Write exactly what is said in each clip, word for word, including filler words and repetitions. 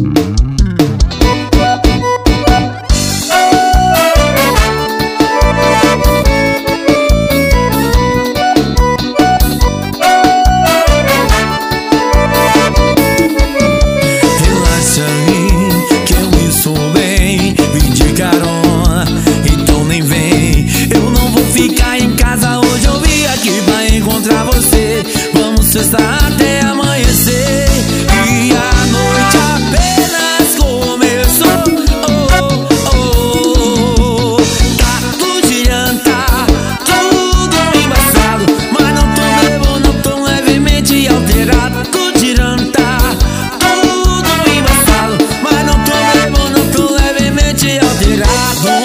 Sexta até amanhecer e a noite apenas começou. Oh, oh, oh. Tá tudo girando, tá tudo embaçado, mas não tô leve, não tô levemente alterado. Tudo girando, tá tudo embaçado, mas não tô leve, não tô levemente alterado.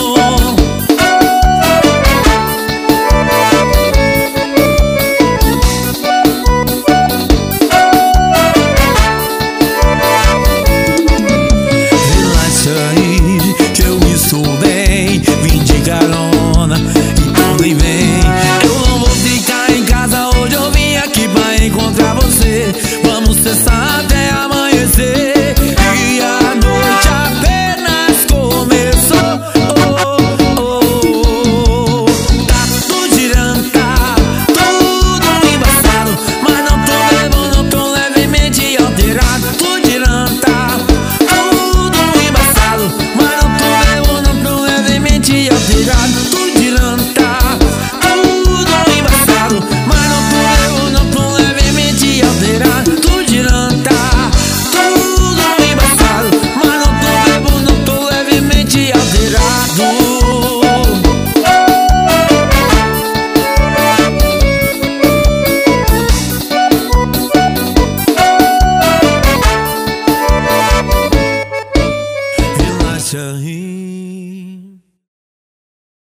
Encontrar você, vamos cessar até amanhecer e a noite apenas começou. Oh, oh, oh. Tá tudo girando, tá tudo embaçado, mas não tô leve, não tô levemente alterado. Tudo girando, tá tudo embaçado, mas não tô leve, não tô levemente alterado. Tudo girando, tá tudo embaçado, mas não tô leve, não tô levemente alterado. Tudo girando, tá tudo embaçado, mas não tô leve, não tô levemente alterado. Relaxa aí.